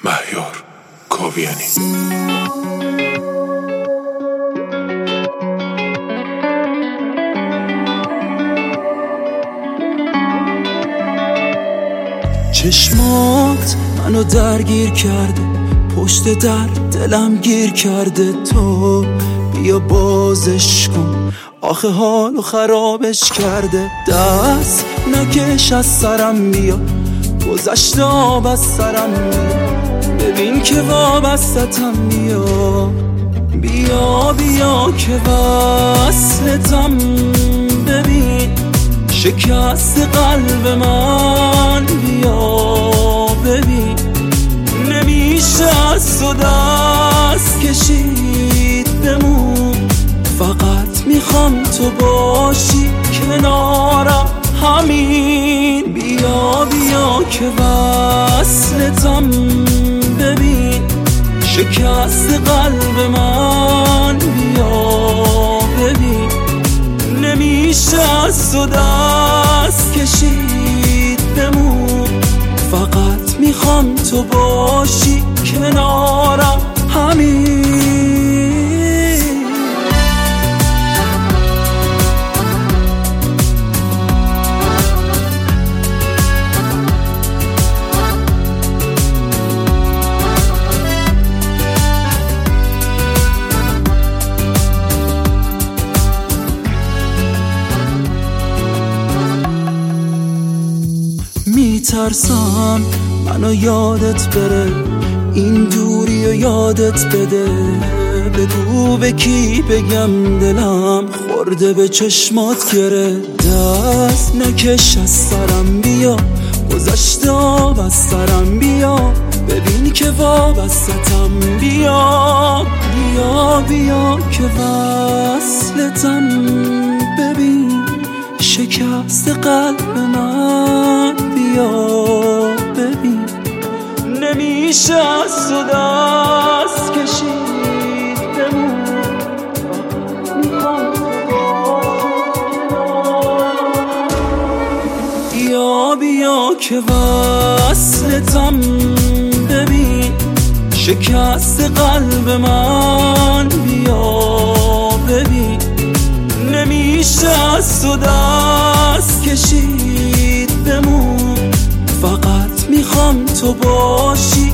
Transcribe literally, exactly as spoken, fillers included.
مهیار کاویانی. چشمات منو درگیر کرده، پشت در دلم گیر کرده. تو بیا بازش کن، آخه حالو خرابش کرده. دست نکش از سرم، بیا گذشته آب از سرم بیا. ببین که وابستتم، بیا بیا بیا که وصلتم. ببین شکست قلب من، بیا ببین نمیشه از تو دست کشید بمون. فقط میخوام تو باشی کنارم، همین. بیا بیا که وصلتم. ببین شکست قلب من، بیا ببین نمیشه از تو دست کشید بمون. فقط میخوام تو باشی کنارم، همین. میترسم منو یادت بره، این دوری و یادت بده. بگو به کی بگم دلم خورده به چشمات گره. دست نکش از سرم، بیا گذشته آب از سرم بیا. ببین که وابستتم، بیا بیا بیا که وصلتم. ببین شکست قلب من، بیا ببین نمیشه از تو دست کشید بمون. بیا بیا که وصلتم. ببین شکست قلب من، بیا ببین نمیشه از تو دست کشید بمون. فقط میخوام تو باشی